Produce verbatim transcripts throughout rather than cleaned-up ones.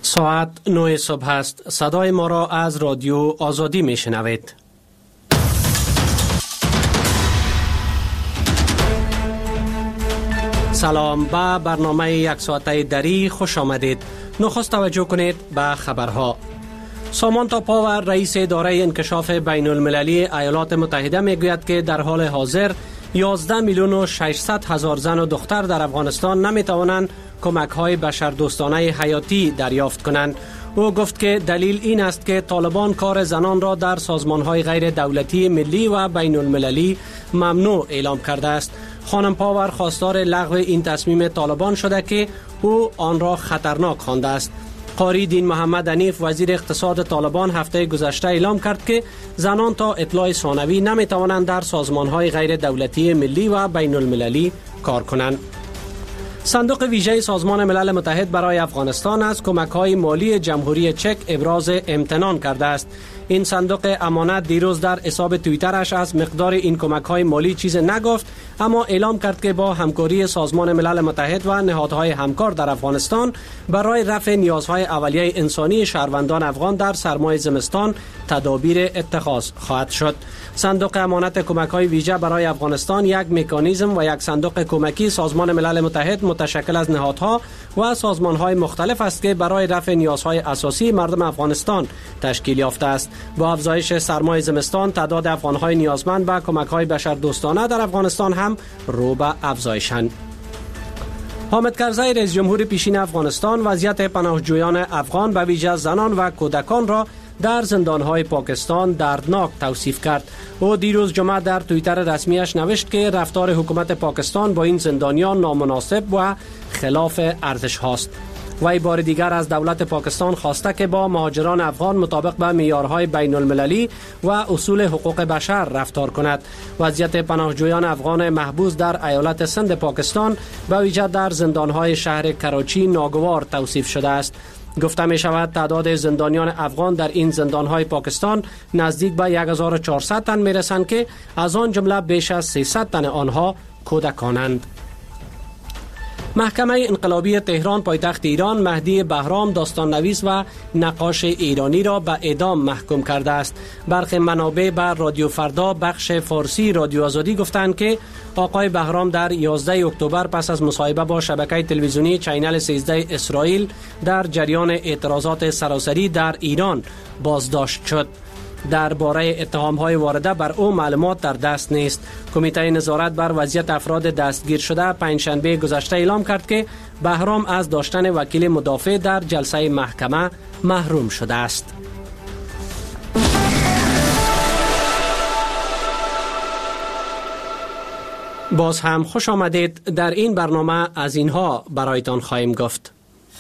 ساعت نه صبح است. صدای ما را از رادیو آزادی می شنوید. سلام، به برنامه یک ساعته دری خوش آمدید. نخست توجه کنید به خبرها. سامانتا پاور، رئیس اداره انکشاف بین المللی ایالات متحده، می گوید که در حال حاضر یازده میلیون و ششصد هزار زن و دختر در افغانستان نمی توانند کمک های بشردوستانه حیاتی دریافت کنند. او گفت که دلیل این است که طالبان کار زنان را در سازمان های غیر دولتی ملی و بین المللی ممنوع اعلام کرده است. خانم پاور خواستار لغو این تصمیم طالبان شده که او آن را خطرناک خوانده است. قاری دین محمد حنیف، وزیر اقتصاد طالبان، هفته گذشته اعلام کرد که زنان تا اطلاع ثانوی نمی توانند در سازمان های غیر دولتی ملی و بین المللی کار کنند. صندوق ویژه سازمان ملل متحد برای افغانستان از کمک‌های مالی جمهوری چک ابراز امتنان کرده است. این صندوق امانت دیروز در حساب توییترش از مقدار این کمک‌های مالی چیز نگفت، اما اعلام کرد که با همکاری سازمان ملل متحد و نهادهای همکار در افغانستان برای رفع نیازهای اولیه انسانی شهروندان افغان در سرمای زمستان تدابیر اتخاذ خواهد شد. صندوق امانت کمک‌های ویژه برای افغانستان یک مکانیزم و یک صندوق کمکی سازمان ملل متحد متشکل از نهادها و سازمان‌های مختلف است که برای رفع نیازهای اساسی مردم افغانستان تشکیل یافته است. با افزایش سرمای زمستان، تعداد افغان‌های نیازمند به کمک‌های بشردوستانه در افغانستان هم رو به افزایشند. حامد کرزی، رئیس جمهور پیشین افغانستان، وضعیت پناهجویان افغان به ویژه زنان و کودکان را در زندان‌های پاکستان دردناک توصیف کرد. او دیروز جمعه در توییتر رسمیش نوشت که رفتار حکومت پاکستان با این زندانیان نامناسب و خلاف ارزش هاست. وی بار دیگر از دولت پاکستان خواسته که با مهاجران افغان مطابق به معیارهای بین المللی و اصول حقوق بشر رفتار کند. وضعیت پناهجویان افغان محبوس در ایالت سند پاکستان به ویژه در زندان‌های شهر کراچی ناگوار توصیف شده است. گفته می شود تعداد زندانیان افغان در این زندان‌های پاکستان نزدیک به هزار و چهارصد تن می رسند که از آن جمله بیش از سیصد تن آنها کودکانند. محکمه انقلابی تهران پایتخت ایران مهدی بهرام، داستان نویس و نقاش ایرانی را به اعدام محکوم کرده است. برخی منابع بر رادیو فردا بخش فارسی رادیو آزادی گفتند که آقای بهرام در یازده اکتبر پس از مصاحبه با شبکه تلویزیونی چینل سیزده اسرائیل در جریان اعتراضات سراسری در ایران بازداشت شد. درباره اتهام‌های وارده بر او معلومات در دست نیست. کمیته نظارت بر وضعیت افراد دستگیر شده پنجشنبه گذشته اعلام کرد که بهرام از داشتن وکیل مدافع در جلسه محکمه محروم شده است. باز هم خوش آمدید. در این برنامه از اینها برایتان خواهیم گفت.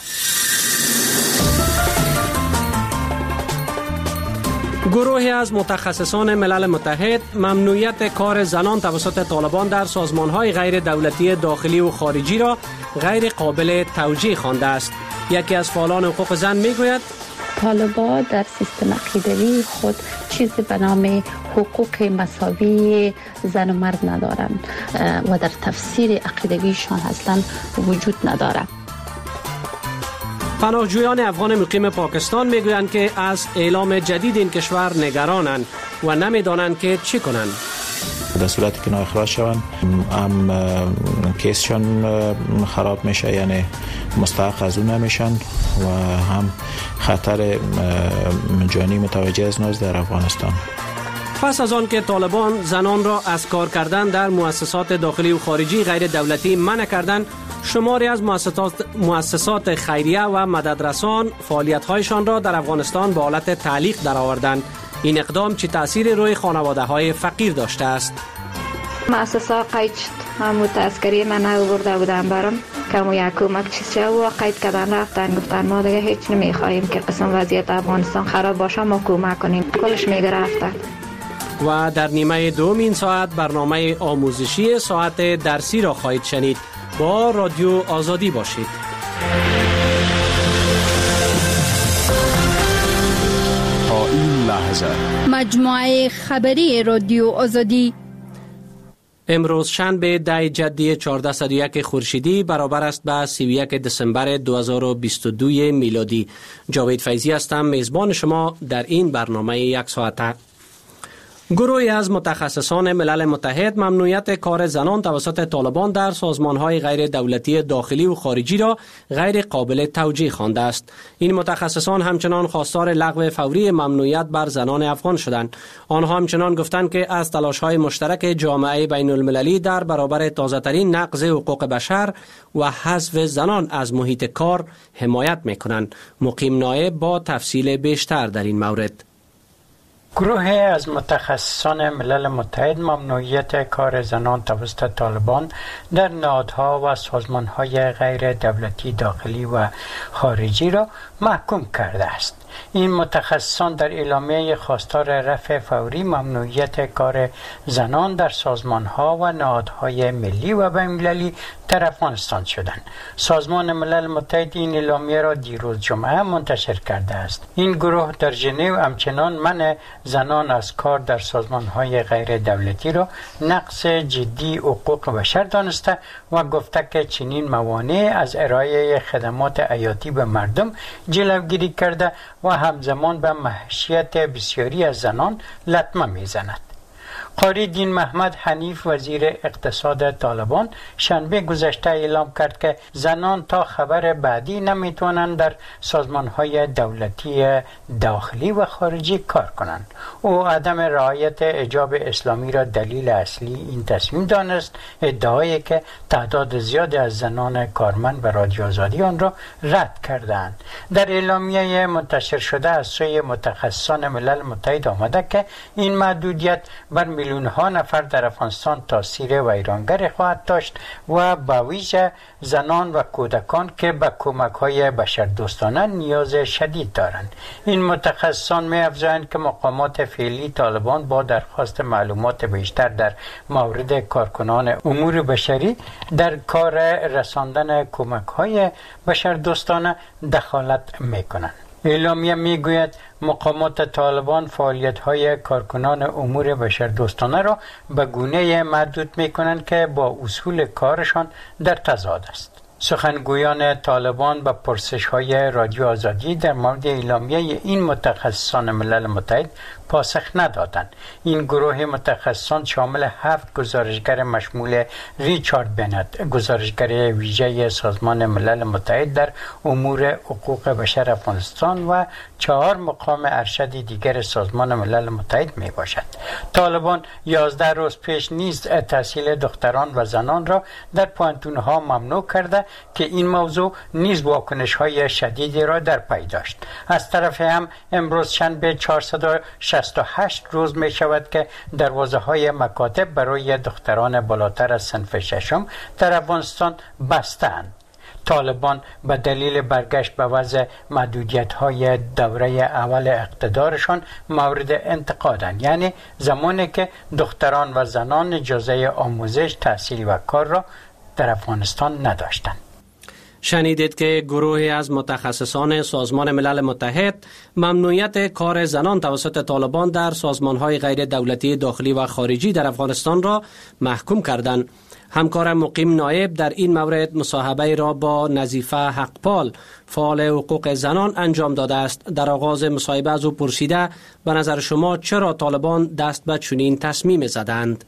گروهی از متخصصان ملل متحد ممنوعیت کار زنان توسط طالبان در سازمان‌های غیر دولتی داخلی و خارجی را غیر قابل توجیه خوانده است. یکی از فعالان حقوق زن میگوید طالبان در سیستم عقیدوی خود چیزی به نام حقوق مساوی زن و مرد ندارند و در تفسیر عقیدویشان اصلا وجود ندارد. پناهجویان افغان مقیم پاکستان میگویند که از اعلام جدید این کشور نگرانند و نمیدانند که چی کنند. در صورتی که نااخراج شوند هم کیسشان خراب میشه، یعنی مستحق از اون نمیشن و هم خطر جانی متوجه از ناز در افغانستان. پس از آن که طالبان زنان را از کار کردن در مؤسسات داخلی و خارجی غیر دولتی منع کردند، شماری از مؤسسات مؤسسات خیریه و مددرسان فعالیت‌هایشان را در افغانستان به حالت تعلیق درآوردند. این اقدام چه تأثیری روی خانواده‌های فقیر داشته است؟ مؤسسه قید شد، همون تذکری من آورده بودن برام که مو یک کمک چیز شد و قید کردن رفتن گفتن ما دیگه هیچ نمیخواهیم که قسم وضعیت افغانستان خراب باشه، ما کمک کنیم. کلش میگرفتن. و در نیمه دوم این ساعت برنامه آموزشی ساعت درسی را خواهید شنید. با رادیو آزادی باشید. تا این لحظه مجموعه خبری رادیو آزادی. امروز شنبه ده جدی چهارصد و یک خورشیدی برابر است به سی و یک دسامبر دو هزار و بیست و دو میلادی. جاوید فیضی هستم، میزبان شما در این برنامه یک ساعته. گروهی از متخصصان ملل متحد ممنوعیت کار زنان توسط طالبان در سازمان‌های غیر دولتی داخلی و خارجی را غیر قابل توجیه خوانده است. این متخصصان همچنان خواستار لغو فوری ممنوعیت بر زنان افغان شدند. آنها همچنان گفتند که از تلاش‌های مشترک جامعه بین المللی در برابر تازه‌ترین نقض حقوق بشر و حذف زنان از محیط کار حمایت می‌کنند. مقیم نایب با تفصیل بیشتر در این مورد. گروه از متخصصان ملل متحد ممنوعیت کار زنان توسط طالبان در نهادها و سازمانهای غیر دولتی داخلی و خارجی را محکوم کرده است. این متخصصان در اعلامیه خواستار رفع فوری ممنوعیت کار زنان در سازمانها و نهادهای ملی و بین‌المللی در افغانستان شدند. سازمان ملل متحد این اعلامیه را دیروز جمعه منتشر کرده است. این گروه در ژنو همچنان منع زنان از کار در سازمانهای غیر دولتی را نقض جدی حقوق بشر دانسته و گفته که چنین موانع از ارائه خدمات حیاتی به مردم جلوگیری کرده و همزمان به معیشت بسیاری از زنان لطمه میزند. قاری دین محمد حنیف وزیر اقتصاد طالبان شنبه گذشته اعلام کرد که زنان تا خبر بعدی نمیتوانند در سازمانهای دولتی داخلی و خارجی کار کنند. او عدم رعایت حجاب اسلامی را دلیل اصلی این تصمیم دانست، ادعایی که تعداد زیادی از زنان کارمند و رادیو آزادی آن را رد کردند. در اعلامیه منتشر شده از سوی متخصصان ملل متحد آمده که این محدودیت بر میلیون ها نفر در افغانستان تاثیر ویرانگر خواهد داشت و به ویژه زنان و کودکان که به کمک های بشردوستانه نیاز شدید دارند. این متخصصان می افزایند که مقامات فعلی طالبان با درخواست معلومات بیشتر در مورد کارکنان امور بشری در کار رساندن کمک های بشردوستانه دخالت می کنند. اعلامیه میگوید مقامات طالبان فعالیت‌های کارکنان امور بشردوستانه را به گونه‌ای محدود می‌کنند که با اصول کارشان در تضاد است. سخنگویان طالبان به پرسش‌های رادیو آزادی در مورد اعلامیه این متخصصان ملل متحد پاسخ ندادند. این گروه متخصصان شامل هفت گزارشگر مشمول ریچارد بنت، گزارشگر ویژه سازمان ملل متحد در امور حقوق بشر افغانستان و چهار مقام ارشد دیگر سازمان ملل متحد می باشد. طالبان یازده روز پیش نیز تحصیل دختران و زنان را در پوهنتون‌ها ممنوع کرده که این موضوع نیز واکنش‌های شدیدی را در پی داشت. از طرف هم امروز شنبه چهارصد و شصت و هشت روز می شود که دروازه های مکاتب برای دختران بالاتر از صنف ششم در افغانستان بستند. طالبان به دلیل برگشت به وضع محدودیت های دوره اول اقتدارشان مورد انتقادند، یعنی زمانی که دختران و زنان اجازه آموزش، تحصیل و کار را در افغانستان نداشتند. شنیدید که گروهی از متخصصان سازمان ملل متحد ممنوعیت کار زنان توسط طالبان در سازمان‌های غیر دولتی داخلی و خارجی در افغانستان را محکوم کردند. همکار مقیم نایب در این مورد مصاحبه را با نظیفه حقپال فعال حقوق زنان انجام داده است. در آغاز مصاحبه از او پرسیده به نظر شما چرا طالبان دست به چنین تصمیم زدند؟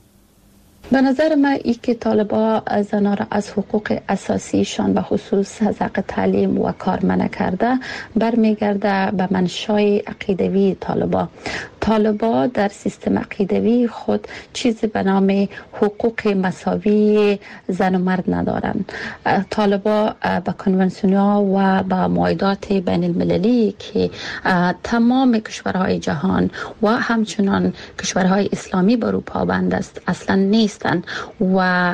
به نظر من ای که طالبا زنان را از حقوق اساسیشان به خصوص از حق تعلیم و کار منع کرده برمیگرده به منشای عقیدوی طالبا. طالبا در سیستم عقیدوی خود چیزی به نام حقوق مساوی زن و مرد ندارند. طالبا به کنونسیون‌ها و به معاهدات بین المللی که تمام کشورهای جهان و همچنان کشورهای اسلامی بر او پابند است اصلا نیستند و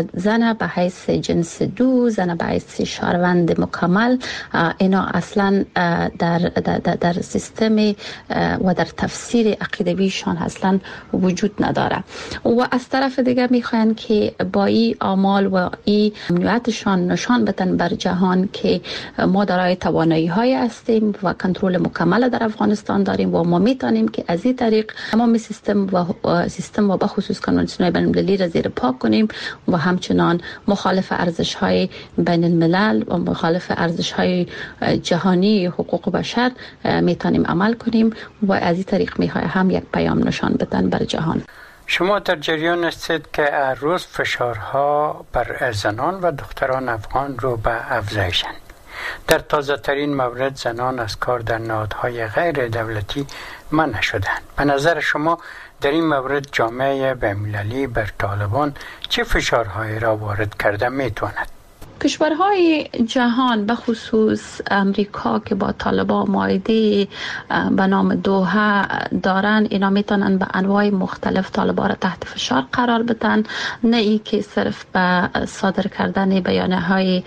زن به حیث جنس دو، زن به حیث شهروند مکمل، اینا اصلا در در در سیستم و در تفسیر تفسیر عقیدویشان اصلا وجود نداره و از طرف دیگه میخواین که با این اعمال و این امنیتشان نشان بدن بر جهان که ما دارای توانایی های هستیم و کنترل مکمل در افغانستان داریم و ما میتونیم که از این طریق تمام سیستم و سیستم و بخصوص کنوانسیون بین المللی را زیر پا کنیم و همچنان مخالف ارزش های بین الملل و مخالف ارزش های جهانی حقوق بشر میتونیم عمل کنیم و از این طریق میخواه هم یک پیام نشان بدن بر جهان. شما در جریان هستید که هر روز فشارها بر زنان و دختران افغان رو به افزایشند. در تازه ترین مورد زنان از کار در نهادهای غیر دولتی منع شدند. به نظر شما در این مورد جامعه بین‌المللی بر طالبان چه فشارهایی را وارد کرده میتواند؟ کشورهای جهان به خصوص امریکا که با طالبان معاهده به نام دوحه دارن، اینا میتونن به انواع مختلف طالبان را تحت فشار قرار بدن، نه ای که صرف به صادر کردن بیانیه های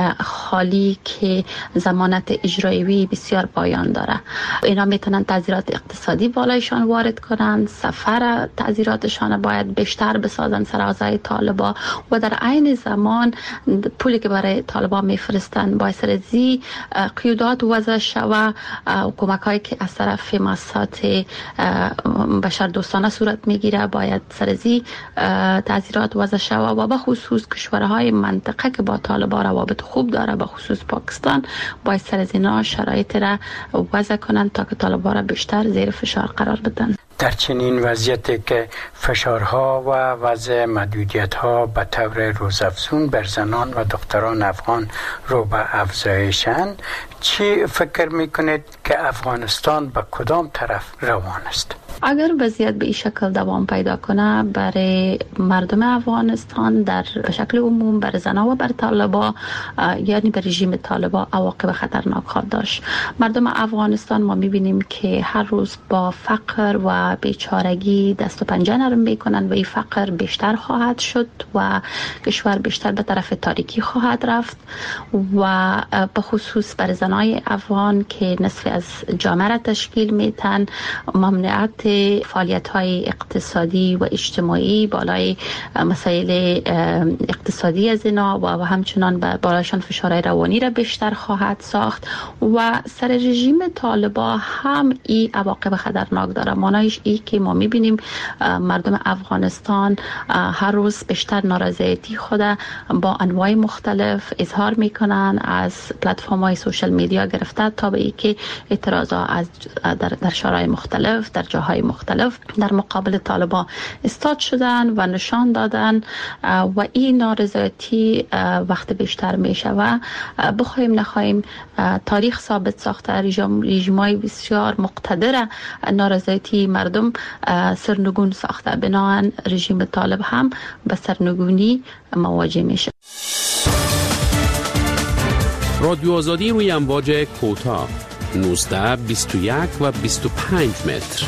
خالی که ضمانت اجرایی بسیار پایان داره. اینا میتونن تعزیرات اقتصادی بالایشان وارد کنن، سفر تعزیراتشان باید بیشتر بسازن سر اعضای طالبان و در عین زمان پولی که برای طالبان میفرستن باید سرزی قیودات وضع شوه، کمک هایی که از طرف مؤسسات بشر دوستانه صورت میگیره باید سرزی تعزیرات وضع شوه و به خصوص کشورهای منطقه که با طالبان روابط خوب داره به خصوص پاکستان باید سرزی نا شرایط را وضع کنن تا که طالبان را بیشتر زیر فشار قرار بدن. در چنین وضعیتی که فشارها و وضع محدودیت‌ها به طور روزافزون بر زنان و دختران افغان رو به افزایشند، چی فکر میکنید که افغانستان به کدام طرف روان است؟ اگر وضعیت به این شکل دوام پیدا کنه برای مردم افغانستان در شکل عموم، بر زنان و بر طالبان یعنی بر رژیم طالبان عواقب خطرناک خواهد داشت. مردم افغانستان ما میبینیم که هر روز با فقر و بیچارگی دست و پنجه نرم میکنن و این فقر بیشتر خواهد شد و کشور بیشتر به طرف تاریکی خواهد رفت و به خصوص بر زنای افغان که نصف از جامعه را تشکیل میتن ممنوعیت فعالیت‌های اقتصادی و اجتماعی بالای مسائل اقتصادی از اینا و همچنان بالایشان فشارهای روانی را بیشتر خواهد ساخت و سر رژیم طالبان هم این عواقب خطرناک داره. معنیش ای که ما میبینیم مردم افغانستان هر روز بیشتر نارضایتی خود با انواع مختلف اظهار میکنن، از پلتفرم‌های سوشال میدیا گرفته تا به ای که اعتراضات از در در شورای مختلف در جاهای مختلف در مقابل طالبان استاد شدن و نشان دادن و این نارضایتی وقت بیشتر میشه و بخوایم نخوایم تاریخ ثابت ساخته رژیم‌های بسیار مقتدر نارضایتی مردم سرنگون ساخته، بنابراین رژیم طالب هم به سرنگونی مواجه میشه. رادیو آزادی روی امواج کوتاه نوزده بیست و یک و بیست و پنج متر.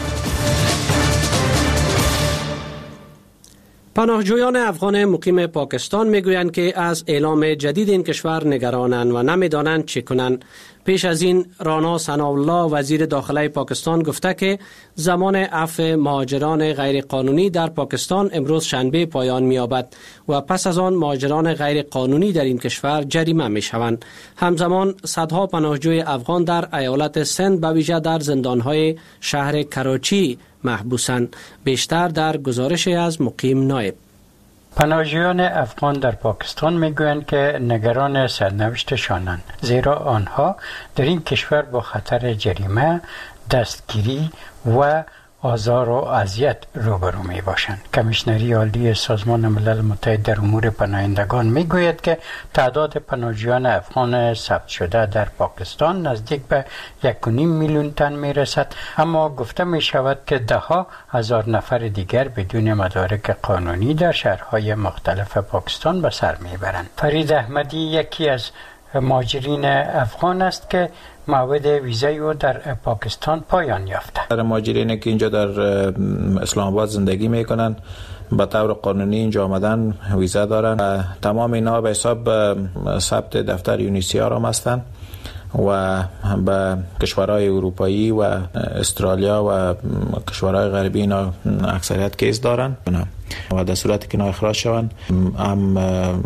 پناهجویان افغان مقیم پاکستان میگویند که از اعلام جدید این کشور نگرانند و نمیدانند چه کنند. پیش از این رانا ثناءالله وزیر داخله پاکستان گفته که زمان عفو مهاجران غیر قانونی در پاکستان امروز شنبه پایان می‌یابد و پس از آن مهاجران غیر قانونی در این کشور جریمه می‌شوند. همزمان صدها پناهجوی افغان در ایالت سند به ویژه در زندان‌های شهر کراچی محبوسند. بیشتر در گزارش از مقیم نایب. پناهجویان افغان در پاکستان میگویند که نگران سرنوشتشانند، زیرا آنها در این کشور با خطر جریمه، دستگیری و آزار و اذیت روبرو می باشند. کمیشنری عالی سازمان ملل متحد در امور پناهندگان می گوید که تعداد پناهجویان افغان ثبت شده در پاکستان نزدیک به یک و نیم میلیون تن می رسد، اما گفته می شود که ده ها هزار نفر دیگر بدون مدارک قانونی در شهرهای مختلف پاکستان به سر می برند. فرید احمدی یکی از مهاجرین افغان است که موعد ویزای او در پاکستان پایان یافته. در مهاجرینی که اینجا در اسلام آباد زندگی میکنن به طور قانونی اینجا آمدن ویزا دارن. تمام اینا به حساب ثبت دفتر یونیسیار هم هستن و به کشورهای اروپایی و استرالیا و کشورهای غربی اینا اکثریت کیس دارن و در صورتی که اینا اخراج شوند هم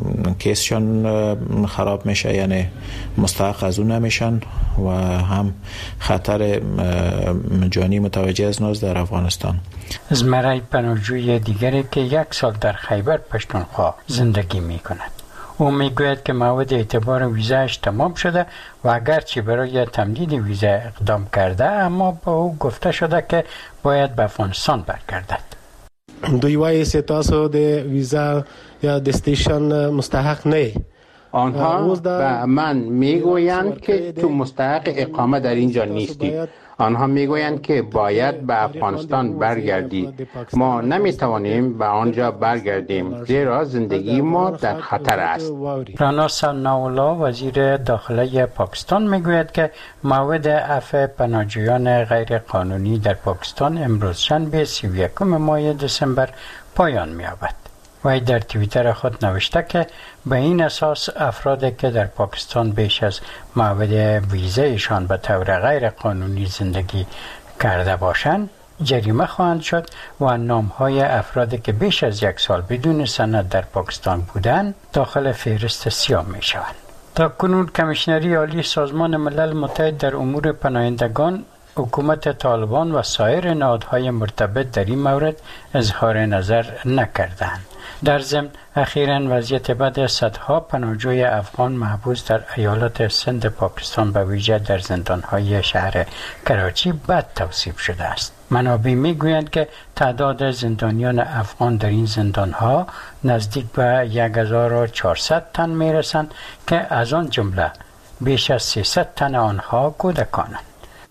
کیسشان خراب میشه، یعنی مستحق از اون نمیشن و هم خطر جانی متوجه از نوز در افغانستان. زمره پناهجوی دیگری که یک سال در خیبر پشتونخوا زندگی میکند. او میگوید که موعد اعتبار ویزایش تمام شده و اگرچه برای تمدید ویزا اقدام کرده، اما با او گفته شده که باید به افغانستان برگردد. دوی وایي چې تاسو د ویزا یا د استیشن مستحق نه. آنها به من میگویند که تو مستحق اقامه در اینجا نیستی. آنها میگویند که باید به افغانستان برگردید. ما نمیتوانیم به آنجا برگردیم زیرا زندگی ما در خطر است. رانا ثناءالله وزیر داخله پاکستان میگوید که موعد عفو پناهجویان غیر قانونی در پاکستان امروز شنبه سی و یکم ماه دسامبر پایان می‌یابد. وی در توییتر خود نوشته که به این اساس افرادی که در پاکستان بیش از موعد ویزایشان به طور غیر قانونی زندگی کرده باشند جریمه خواهند شد و نامهای افرادی که بیش از یک سال بدون سند در پاکستان بودند داخل فهرست سیاه می شوند. تا کنون کمیشنری عالی سازمان ملل متحد در امور پناهندگان، حکومت طالبان و سایر نهادهای مرتبط در این مورد اظهار نظر نکردند. در ضمن اخیراً وضعیت بد صدها پناهجوی افغان محبوس در ایالات سند پاکستان به ویژه در زندانهای شهر کراچی بد توصیف شده است. منابع میگویند که تعداد زندانیان افغان در این زندانها نزدیک به یک هزار و چهارصد تن میرسند که از آن جمله بیش از سیصد تن آنها کودکانند.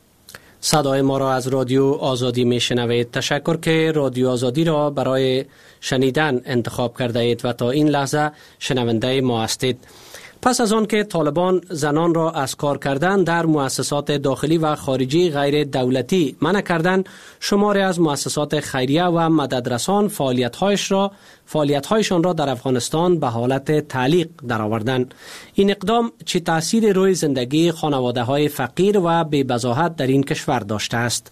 صدای ما را از رادیو آزادی می شنوید. تشکر که رادیو آزادی را برای شنیدن انتخاب کرده اید و تا این لحظه شنونده ما هستید. پس از آن که طالبان زنان را از کار کردن در مؤسسات داخلی و خارجی غیر دولتی منع کردن، شماری از مؤسسات خیریه و مددرسان فعالیت‌هایش را فعالیت‌هایشان را در افغانستان به حالت تعلیق درآوردند. این اقدام چه تأثیر روی زندگی خانواده‌های فقیر و بی‌بضاحت در این کشور داشته است؟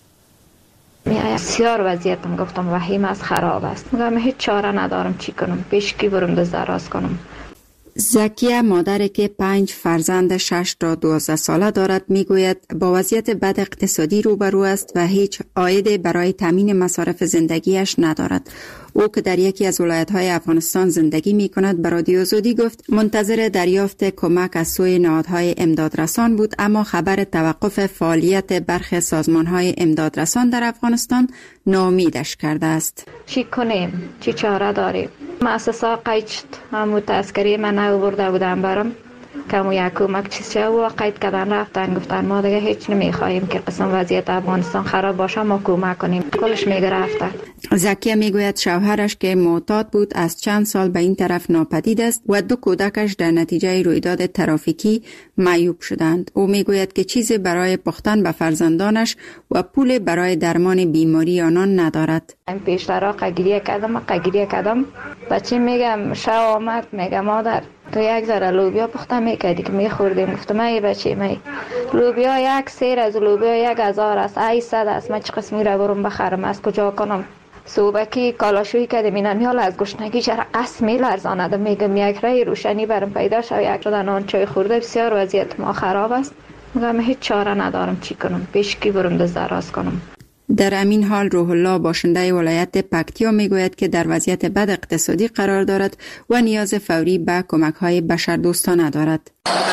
بسیار وضعیتم گفتم وحیم است، خراب است. میگم هیچ چاره ندارم، چی کنم؟ پیش کی برم دست دراز کنم؟ زکیه مادری که پنج فرزند شش تا دوازده ساله دارد میگوید با وضعیت بد اقتصادی روبرو است و هیچ عایدی برای تامین مصارف زندگیش ندارد. او که در یکی از ولایت‌های افغانستان زندگی می‌کند به رادیو آزادی گفت منتظر دریافت کمک از سوی نهادهای امدادرسان بود، اما خبر توقف فعالیت برخی سازمان‌های امدادرسان در افغانستان ناامیدش کرده است. چی کنیم؟ چی چاره داریم؟ مؤسسه قید همو تذکری من آورده بودم برام که مو یک کمک چیز شد و قید کردن رفتن گفتن ما دیگه هیچ نمیخواهیم که قسم وضعیت افغانستان خراب باشه ما کمک کنیم. کلش میگرفتن. زکیه میگوید شوهرش که معتاد بود از چند سال به این طرف ناپدید است و دو کودکش در نتیجه رویداد ترافیکی معیوب شدند. او میگوید که چیزی برای پختن به فرزندانش و پول برای درمان بیماری آنان ندارد. من پیشتر قگیریه کردم قگیریه کردم بچه میگم شو آمد میگم مادر تو یک ذره لوبیا پخته میکردی که میخوردیم. گفتم ای بچه می لوبیا یک سیر از لوبیا یک هزار است، ای صد است، من چه قسمی را برم بخرم، از کجا کنم؟ صوبکی کالاشویی کردیم اینم یال از گشنگی چرا قسمی لرزانده. میگم یک رای روشنی برم پیدا شو. یک شدن آن چای خورده بسیار وضعیت ما خراب است. میگم هیچ چاره ندارم، چی کنم؟ پیش کی برم دست دراز کنم؟ در همین حال روح الله باشنده ولایت پکتیا میگوید که در وضعیت بد اقتصادی قرار دارد و نیاز فوری به کمک‌های بشردوستانه دارد.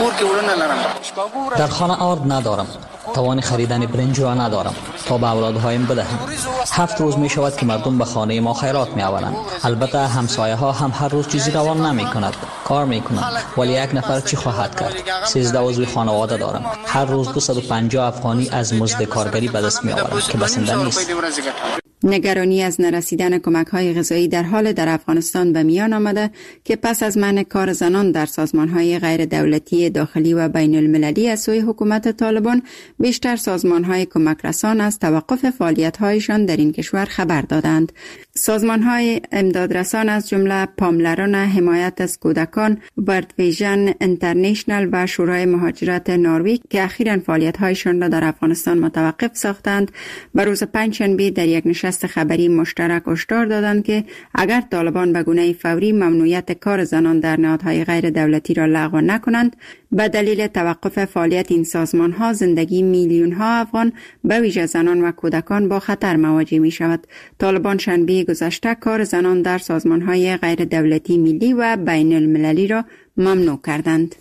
در خانه آرد ندارم، توان خریدن برنج را ندارم تا به اولادهایم بدهم. هفت روز می شود که مردم به خانه ما خیرات می آورند. البته همسایه ها هم هر روز چیزی روان نمی کند، کار می کنند، ولی یک نفر چی خواهد کرد؟ سیزده عضو خانواده دارم. هر روز دویست و پنجاه افغانی از مزد کارگری به دست می آورند که بسنده نیست. نگرانی از نرسیدن کمک‌های غذایی در حال در افغانستان به میان آمده که پس از منع کار زنان در سازمان‌های غیر دولتی داخلی و بین المللی از سوی حکومت طالبان، بیشتر سازمان‌های کمک رسان از توقف فعالیت‌هایشان در این کشور خبر دادند. سازمان‌های امدادرسان از جمله پاملران حمایت از کودکان، ورلد ویژن اینترنشنال و شورای مهاجرت نروژ که اخیراً فعالیت‌هایشان را در افغانستان متوقف ساختند، به روز پنجشنبه در یک نشست خبری مشترک هشدار دادند که اگر طالبان به گونه فوری ممنوعیت کار زنان در نهادهای غیر دولتی را لغو نکنند، به دلیل توقف فعالیت این سازمان‌ها زندگی میلیون‌ها افغان به ویژه زنان و کودکان با خطر مواجه می‌شود. طالبان شنبه گذشته کار زنان در سازمان‌های غیر دولتی ملی و بین المللی را ممنوع کردند.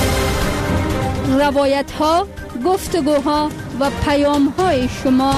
روایت‌ها، گفتگوها و پیام‌های شما.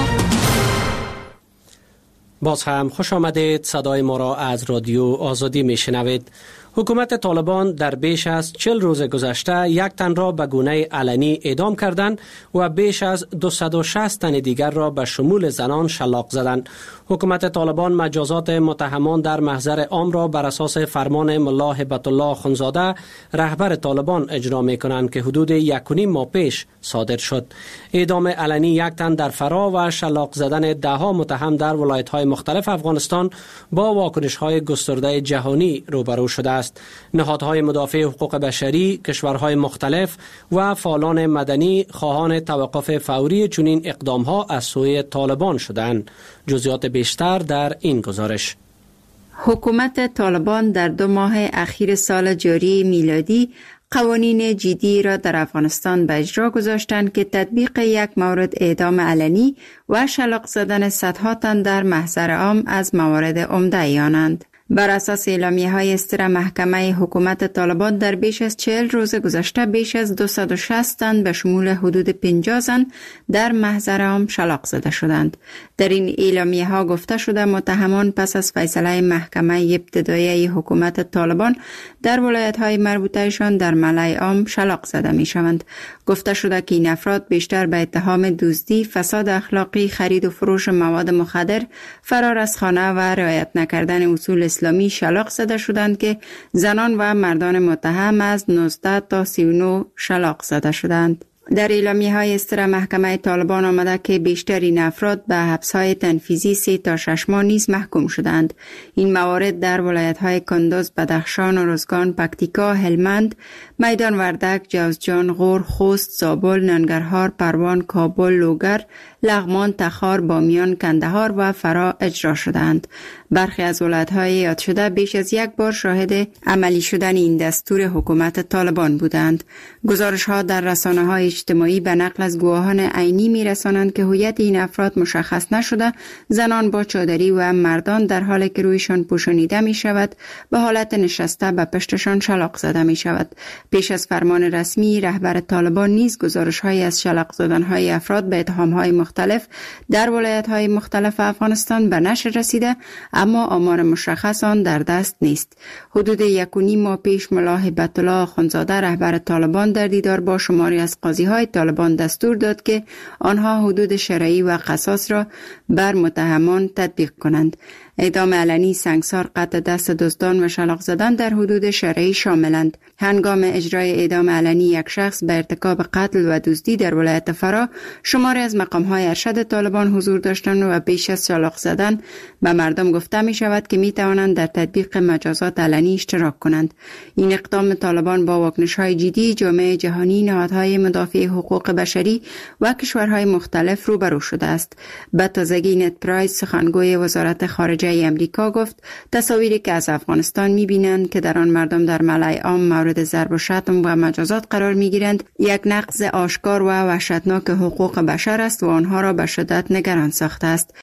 باز هم خوش آمدید. صدای ما را از رادیو آزادی میشنوید. حکومت طالبان در بیش از چهل روز گذشته یک تن را به گونه علنی اعدام کردند و بیش از دویست و شصت تن دیگر را به شمول زنان شلاق زدند. حکومت طالبان مجازات متهمان در محضر عام را بر اساس فرمان ملا هبت الله خونزاده رهبر طالبان اجرا می کنند که حدود یک و نیم ماه پیش صادر شد. اعدام علنی یک تن در فرا و شلاق زدن ده ها متهم در ولایت‌های مختلف افغانستان با واکنش‌های گسترده جهانی روبرو شده است. نهادهای مدافع حقوق بشری، کشورهای مختلف و فعالان مدنی خواهان توقف فوری چنین اقدام‌ها از سوی طالبان شدند. جزئیات بیشتر در این گزارش. حکومت طالبان در دو ماه اخیر سال جاری میلادی قوانین جدی را در افغانستان به اجرا گذاشتند که تطبیق یک مورد اعدام علنی و شلاق زدن صدها تن در محضر عام از موارد عمده آنند. بر اساس اعلامیه‌های اصدر محکمه حکومت طالبان در بیش از چهل روز گذشته بیش از دویست و شصت تن به شمول حدود پنجاه زن در محضر عام شلاق زده شدند. در این اعلامیه‌ها گفته شده متهمان پس از فیصله محکمه ابتدایی حکومت طالبان در ولایت‌های مربوطه‌شان در ملأ عام شلاق زده می‌شوند. گفته شده که این افراد بیشتر به اتهام دزدی، فساد اخلاقی، خرید و فروش مواد مخدر، فرار از خانه و رعایت نکردن اصول اسلامی شلاق زده شدند که زنان و مردان متهم از نوزده تا سی و نه شلاق زده شدند. در اعلامیه‌های اصدر محکمه طالبان آمده که بیشتر این افراد به حبس‌های تنفیذی سه تا شش ماه نیز محکوم شدند. این موارد در ولایت‌های کندوز، بدخشان، ارزگان، پکتیکا، هلمند، میدان وردک، جوزجان، غور، خوست، زابل، ننگرهار، پروان، کابل، لوگر، لغمان، تخار، بامیان، کندهار و فرا اجرا شدند. برخی از ولایت‌های یاد شده بیش از یک بار شاهد عملی شدن این دستور حکومت طالبان بودند. گزارش‌ها در رسانه‌های اجتماعی به نقل از گواهان عینی می‌رسانند که هویت این افراد مشخص نشده، زنان با چادری و مردان در حالی که رویشان پوشانیده می‌شود به حالت نشسته به پشتشان شلاق زده می‌شود. پیش از فرمان رسمی رهبر طالبان نیز گزارش‌هایی از شلاق زدن‌های افراد به اتهام‌های مختلف در ولایت‌های مختلف افغانستان به نشر رسیده، اما آمار مشخص آن در دست نیست. حدود یک و نیم ماه پیش ملا هبت الله خونزاده رهبر طالبان در دیدار با شماری از قاضی‌های طالبان دستور داد که آنها حدود شرعی و قصاص را بر متهمان تطبیق کنند. اعدام علنی، سنگسار، قطع دست دزدان و شلاق زدن در حدود شرعی شاملند. هنگام اجرای اعدام علنی یک شخص به ارتکاب قتل و دزدی در ولایت فرا، شماری از مقام‌های ارشد طالبان حضور داشتند و بیش از شلاق زدن به مردم گفته می شود که می توانند در تطبیق مجازات علنی اشتراک کنند. این اقدام طالبان با واکنش‌های جدی جامعه جهانی، نهادهای مدافع حقوق بشری و کشورهای مختلف روبرو شده است. به تازگی نت پرایس سخنگوی وزارت خارجه امریکا گفت تصاویری که از افغانستان می‌بینند که در آن مردم در ملأ عام مورد ضرب و شتم و مجازات قرار می‌گیرند، یک نقض آشکار و وحشتناک حقوق بشر است و آنها را به شدت نگران ساخته است.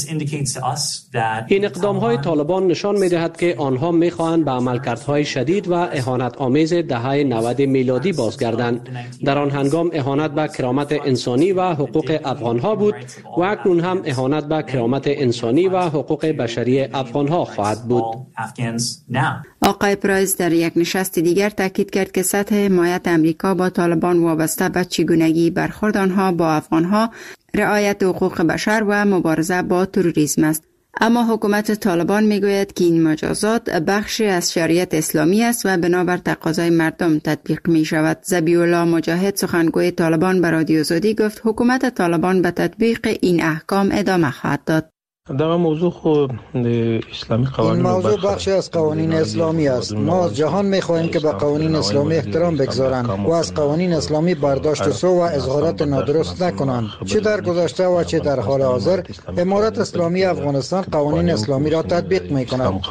این اقدام‌های طالبان نشان می‌دهد که آنها می‌خواهند به عملکردهای شدید و اهانت آمیز دهه نود میلادی بازگردند. در آن هنگام اهانت به کرامت انسانی و حقوق افغان‌ها بود و اکنون هم اهانت به کرامت انسانی و حقوق بشری افغان‌ها خواهد بود. آقای پرایس در یک نشست دیگر تاکید کرد که سطح حمایت امریکا با طالبان وابسته به چگونگی برخورد آنها با افغان‌ها، رعایت حقوق بشر و مبارزه با تروریسم است. اما حکومت طالبان میگوید که این مجازات بخشی از شریعت اسلامی است و بنابر تقاضای مردم تطبیق می شود. ذبیح الله مجاهد سخنگوی طالبان به رادیو آزادی گفت حکومت طالبان به تطبیق این احکام ادامه خواهد داد. در موضوع خود اسلامی قوانین این موضوع بخشی از قوانین اسلامی است. ما از جهان می‌خواهیم که به قوانین اسلامی احترام بگذارند و از قوانین اسلامی برداشت سو و اظهارات نادرست نکنند. چه در گذشته و چه در حال حاضر امارت اسلامی افغانستان قوانین اسلامی را تطبیق می‌کند.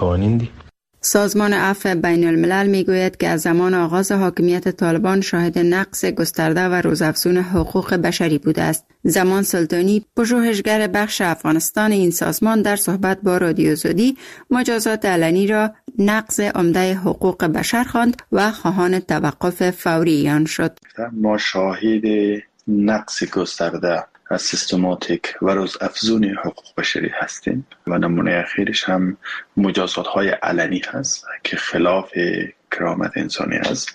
سازمان عفو بین الملل می گوید که از زمان آغاز حاکمیت طالبان شاهد نقض گسترده و روزافزون حقوق بشری بوده است. زمان سلطانی، پژوهشگر بخش افغانستان این سازمان، در صحبت با رادیو زودی مجازات علنی را نقض عمده حقوق بشر خواند و خواهان توقف فوری آن شد. ما شاهد نقض گسترده از سیستماتیک و روزافزون حقوق بشری هستیم و نمونه اخیرش هم مجازات های علنی هست که خلاف کرامت انسانی است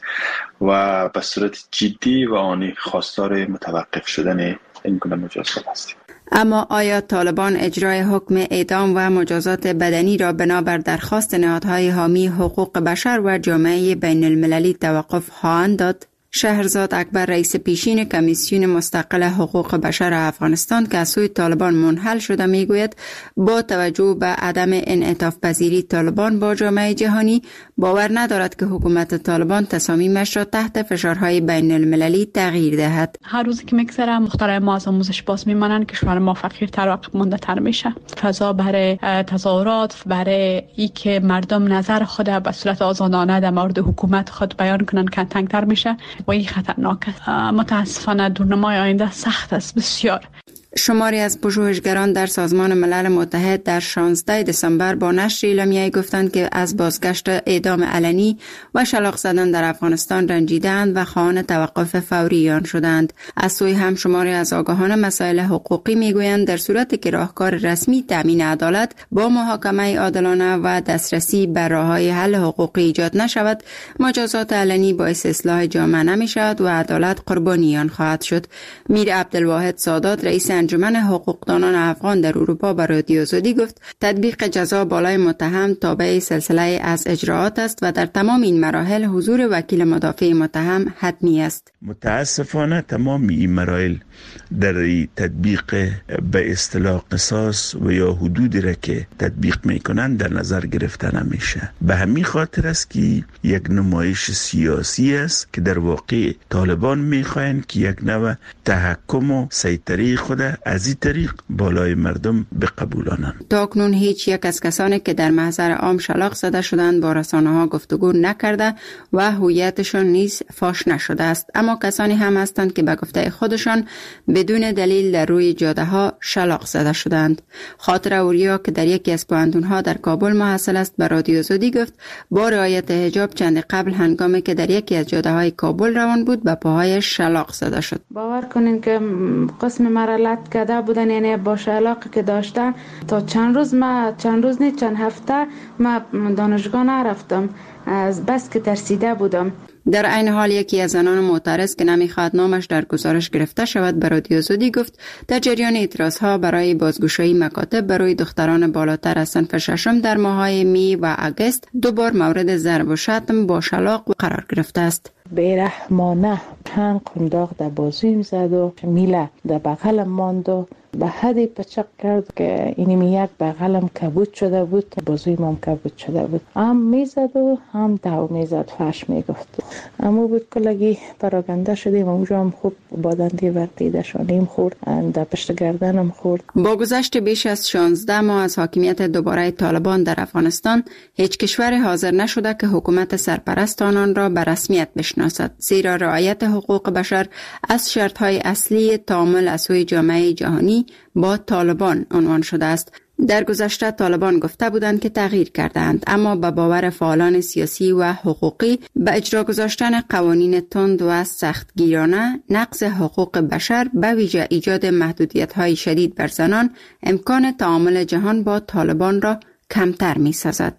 و به صورت جدی و آنی خواستار متوقف شدن این گونه مجازات هستیم. اما آیا طالبان اجرای حکم اعدام و مجازات بدنی را بنابر درخواست نهادهای حامی حقوق بشر و جامعه بین المللی توقف خواهند داد؟ شهرزاد اکبر، رئیس پیشین کمیسیون مستقل حقوق بشر افغانستان که از سوی طالبان منحل شده، میگوید با توجه به عدم انعطاف پذیری طالبان با جامعه جهانی باور ندارد که حکومت طالبان تصامیمش را تحت فشارهای بین المللی تغییر دهد. هر روزی که میگذره مخترع ما از آموزش باز میمانند، کشور ما فقیرتر و عقب مانده تر میشه. فضا برای تظاهرات، برای ای که مردم نظر خود به صورت آزادانه در مورد حکومت خود بیان کنند که تنگتر میشه و این خطرناک است. متاسفانه دورنمای آینده سخت است بسیار. شماری از پژوهشگران در سازمان ملل متحد در شانزده دسامبر با نشر اعلامیه‌ای گفتند که از بازگشت اعدام علنی و شلاق زدن در افغانستان رنجیدند و خواهان توقف فوری آن شدند. از سوی هم شماری از آگاهان مسائل حقوقی میگویند در صورتی که راهکار رسمی تامین عدالت با محاکمه عادلانه و دسترسی به راههای حل حقوقی ایجاد نشود، مجازات علنی باعث اصلاح جامعه نمی‌شود و عدالت قربانی آن خواهد شد. میر عبدالواحد سادات، رئیس انجمن حقوقدانان افغان در اروپا، بر رادیو زودی گفت تطبیق جزا بالای متهم تابع سلسله از اجراعات است و در تمام این مراحل حضور وکیل مدافع متهم حتمی است. متاسفانه تمام این مراحل در تطبیق به اصطلاح قصاص و یا حدودی را که تطبیق میکنند در نظر گرفته نمیشه. به همین خاطر است که یک نمایش سیاسی است که در واقع طالبان میخواهند که یک نوع تحکم و سیطره خود از این طریق بالای مردم بقبولانند. تاکنون هیچ یک از کسانی که در محضر عام شلاق زده شدند با رسانه‌ها گفتگو نکرده و هویتشان نیز فاش نشده است، اما کسانی هم هستند که به گفته خودشان بدون دلیل در روی جاده ها شلاق زده شدند. خاطر اوریا که در یکی از پوهنتون‌ها در کابل محصل است به رادیو زودی گفت با رعایت حجاب چند قبل هنگامی که در یکی از جاده‌های کابل روان بود به پاهایش شلاق زده شد. باور کنین که قسم مرالت کرده بودن، یعنی با شلاقی که داشته تا چند روز ما چند روز نه چند هفته ما دانشگاه نرفتم از بس که ترسیده بودم. در عین حال یکی از زنان معترض که نمیخواد نامش در گزارش گرفته شود به رادیو زودی گفت در جریان اعتراضها برای بازگشایی مکاتب برای دختران بالاتر از صنف ششم در ماه‌های می و اگست دو بار مورد ضرب و شتم با شلاق قرار گرفته است. بیرحمانه چند قنداق در بازویم زد و میله در بغلم ماند و به حدی پچق کرد که اینمی یک بغلم کبود شده بود، بازویم هم کبود شده بود. هم میزد و هم دو میزد، فش میگفت. اما بود کلگی پراگنده شدیم، اونجا هم خوب بادندی ورقیده شانیم خورد، در پشت گردنم خورد. با گذشت بیش از شانزده ماه از حاکمیت دوباره طالبان در افغانستان، هیچ کشور حاضر نشده که حکومت سرپرست آنان را به رسمیت بشناسد، زیرا رعایت حقوق بشر از شرط‌های اصلی تعامل از سوی جامعه جهانی با طالبان عنوان شده است. در گذشته طالبان گفته بودند که تغییر کردند، اما به باور فعالان سیاسی و حقوقی به اجرا گذاشتن قوانین تند و سختگیرانه، نقض حقوق بشر به ویژه ایجاد محدودیت‌های شدید بر زنان، امکان تعامل جهان با طالبان را کمتر می‌سازد.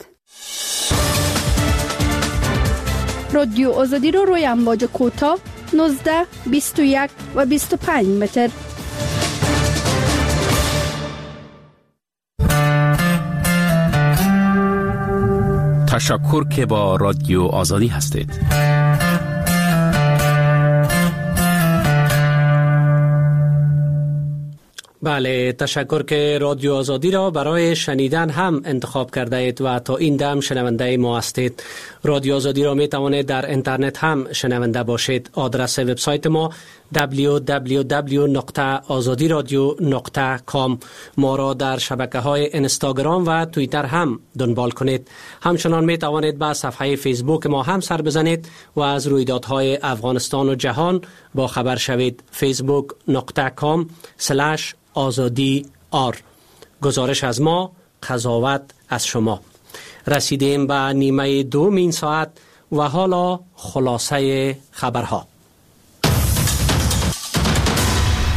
رادیو آزادی رو روی امواج کوتاه نوزده، بیست و یک و بیست و پنج متر. تشکر که با رادیو آزادی هستید. بله، تشکر که رادیو آزادی را برای شنیدن هم انتخاب کرده اید و تا این دم شنونده ما هستید. رادیو آزادی را می توانید در اینترنت هم شنونده باشید. آدرس وبسایت ما دبلیو دبلیو دبلیو نقطه آزادی رادیو نقطه کام. ما را در شبکه های اینستاگرام و توییتر هم دنبال کنید. همچنان می توانید به صفحه فیسبوک ما هم سر بزنید و از رویدادهای افغانستان و جهان با خبر شوید. فیسبوک نقطه کام سلش آزادی آر. گزارش از ما، قضاوت از شما. رسیدیم به نیمه دوم این ساعت و حالا خلاصه خبرها.